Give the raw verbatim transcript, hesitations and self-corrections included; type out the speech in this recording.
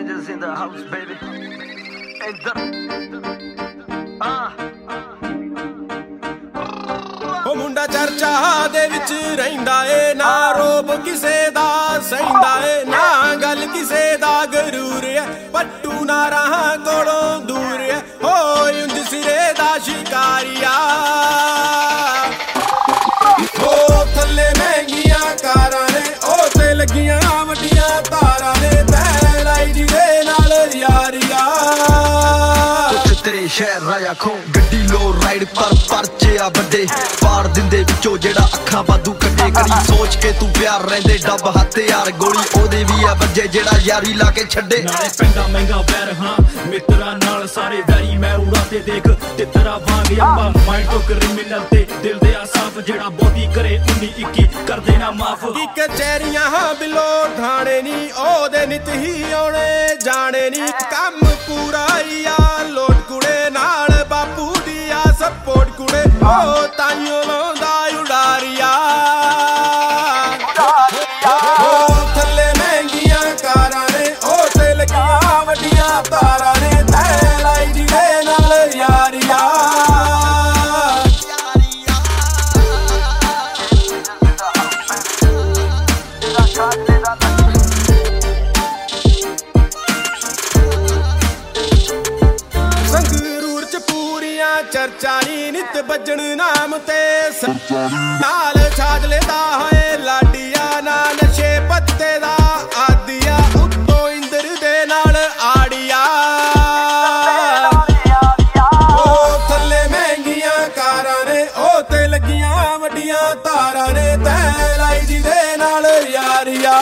Majors in the house, baby. Enter. Ah. ਉਹ ਮੁੰਡਾ ਚਰਚਾ ਦੇ ਵਿੱਚ ਰਹਿੰਦਾ ਏ, ਨਾ ਰੋਬ ਕਿਸੇ ਦਾ ਸਹਿੰਦਾ ਏ, ਨਾ ਗੱਲ ਕਿਸੇ ਦਾ ਗਰੂਰ ਏ, ਪੱਟੂ ਨਾ ਰਾਹਾਂ ਕੋਲੋਂ ਦੂਰ ਏ, ਹੋਏ ਉਂਝ ਸਿਰੇ ਦਾ ਸ਼ਿਕਾਰੀਆ। ਉਹ ਥੱਲੇ ਮਹਿੰਗੀਆਂ ਕਾਰਾਂ ਨੇ, ਉਹ ਤੇ ਲੱਗੀਆਂ ਵੱਡੀਆਂ ਤਾਰਾਂ ਨੇ, ਤੈ ਲਾਈ ਜਿਹਦੇ ਨਾਲ ਯਾਰੀਆ। ਤੇਰੇ ਸ਼ਹਿਰ ਰਾਇਆ ਖੋ ਗੱਡੀ ਲੋ ਰਾਈਡ ਪਰ ਪਰਚੇ ਆ ਵੱਡੇ ਪਾੜ ਦਿੰਦੇ ਵਿੱਚੋਂ ਜਿਹੜਾ ਅੱਖਾਂ ਵਾਧੂ ਕੱਢੇ। ਕਰੀ ਸੋਚ ਕੇ ਤੂੰ ਪਿਆਰ ਰਹਿੰਦੇ ਡੱਬ ਹੱਥ ਯਾਰ, ਗੋਲੀ ਉਹਦੇ ਵੀ ਆ ਵੱਜੇ ਜਿਹੜਾ ਯਾਰੀ ਲਾ ਕੇ ਛੱਡੇ। ਨਾਲੇ ਪੈਂਦਾ ਮਹਿੰਗਾ ਵੈਰ ਹਾਂ ਮਿੱਤਰਾਂ ਨਾਲ ਸਾਰੇ ਵੈਰੀ ਮੈਂ ਉੜਾ ਤੇ ਦੇਖ ਤਿੱਤਰਾ ਵਾਂਗ ਆਪਾਂ ਮਾਈਂਡ ਤੋਂ ਕ੍ਰਿਮੀਨਲ ਤੇ ਦਿਲ ਦੇ ਆ ਸਾਫ ਜਿਹੜਾ ਬਹੁਤੀ ਕਰੇ ਉੱਨੀ ਇੱਕੀ ਕਰ ਦੇਣਾ ਮਾਫ। ਕੀ ਕਚਹਿਰੀਆਂ ਹਾਂ ਬਿਲੋ ਥਾਣੇ ਨੀ ਉਹਦੇ ਨਿਤ ਹੀ ਆਉਣੇ ਜਾਣੇ ਨੀ, ਕੰਮ ਪੂਰਾ ਹੀ ਆ ਲੋਟ ਕੁੜੇ ਨਾਲ ਬਾਪੂ ਦੀ ਆ ਸਪੋਰਟ ਕੁੜੇ, ਉਹ ਤਾਈਓ ਲਾਉਂਦਾ ਉਡਾਰੀਆ। ਉਹ ਥੱਲੇ ਮਹਿੰਗੀਆਂ ਕਾਰਾਂ ਨੇ, ਉਹ ਤੇ ਲੱਗੀਆਂ ਵੱਡੀਆਂ ਤਾਰਾਂ ਨੇ, ਤੈ ਲਾਈ ਜਿਹਦੇ ਨਾਲ ਯਾਰੀਆ। ਸੰਗਰੂਰ ਚ ਪੂਰੀਆਂ ਚਰਚਾ ਨੀ ਨਿਤ ਵੱਜਣ ਨਾਮ ਤੇ ਨਾਲ ਛਾਜ ਲੈਂਦਾ ਹੋਏ ਲਾਡੀਆਂ ਨਾ ਨਸ਼ੇ ਪੱਤੇ ਦਾ ਆਦੀਆ, ਉੱਤੋਂ ਇੰਦਰ ਦੇ ਨਾਲ ਆੜੀਆ। ਉਹ ਥੱਲੇ ਮਹਿੰਗੀਆਂ ਕਾਰਾਂ ਨੇ, ਉਹ ਤੇ ਲੱਗੀਆਂ ਵੱਡੀਆਂ ਤਾਰਾਂ ਨੇ, ਤੈ ਲਾਈ ਜਿਹਦੇ ਨਾਲ ਯਾਰੀਆ।